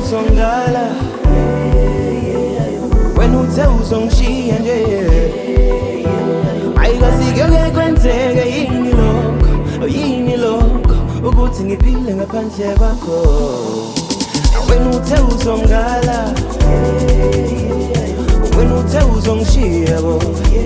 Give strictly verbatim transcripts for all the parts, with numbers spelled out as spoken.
uzongala, wena uthe uzongishiya nje, ayikasike kwenzeke yini lokho, yini lokho ukuthi ngiphile ngaphandle kwakho. Wena uthe uzongala, wena uthe uzongishiya bo,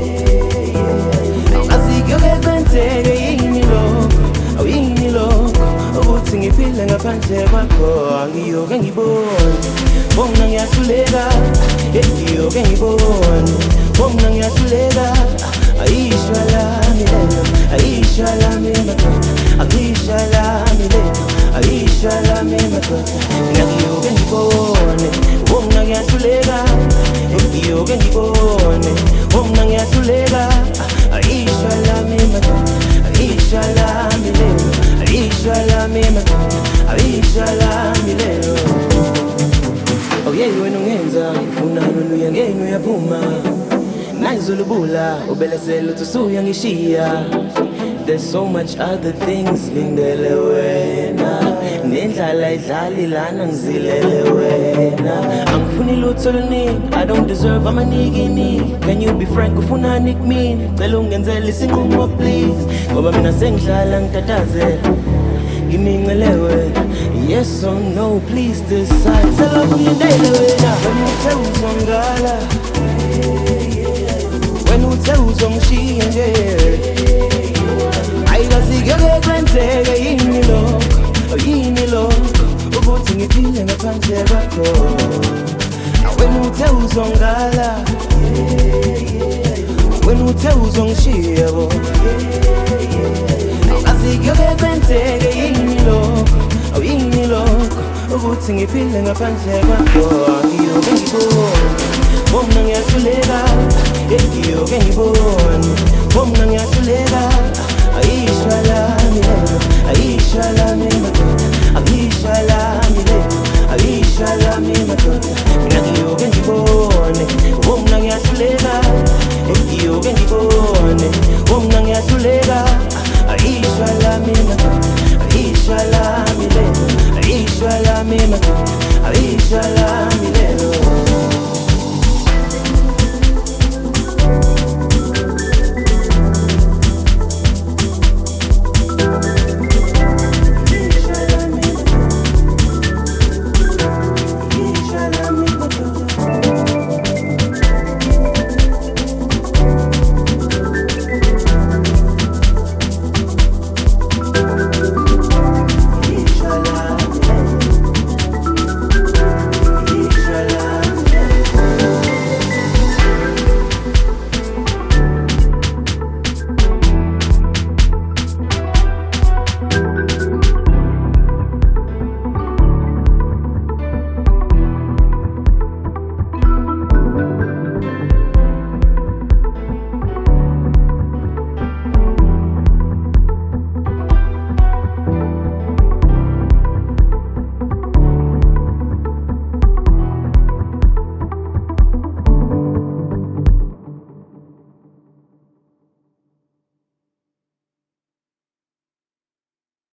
ayikasike kwenzeke yini lokho, yini lokho ukuthi ngiphile ngaphandle kwakho. Ngiyoke ngibone bona ngiyahluleka, ngiyoke ngibone bona ngiyahluleka. Aisha lami lelo, Aisha lami madoda, Aisha lami lelo, Aisha lami madoda. Ngiyoke ngibone bona ngiyahluleka, ngiyoke ngibone bona ngiyahluleka. Aisha lami madoda, Aisha lami lelo, Aisha lami madoda, Aisha lami lelo. Oh yeah, wena ungenza ngifuna loluya ngene uyaphuma, nayizulubula ubelesela uthi usuyangishiya. There's so much other things lindele wena, nendlala idlali lana ngizilele wena. Angifuni lutho luningi, I don't deserve amaniki. Can you be frank ufuna nikmini, cela ungenzele isinqumo please, ngoba mina sengidlala ngitatazela ngimincelewe. Yes or no, please decide. Sela kuyindele wena. Wena uthe uzongala, wena uthe uzongishiya nje, ayikasike kwenzeke yini lokho, yini lokho ukuthi ngiphile ngaphandle kwakho. Wena uthe uzongala, wena uthe uzongishiya bo, ayikasike kwenzeke yini lokho, yini lokho ukuthi ngiphile ngaphandle kwakho. Ngiyoke ngibone bona ngiyahluleka, ngiyoke ngibone bona ngiyahluleka. Aisha lami lelo, Aisha lami madoda,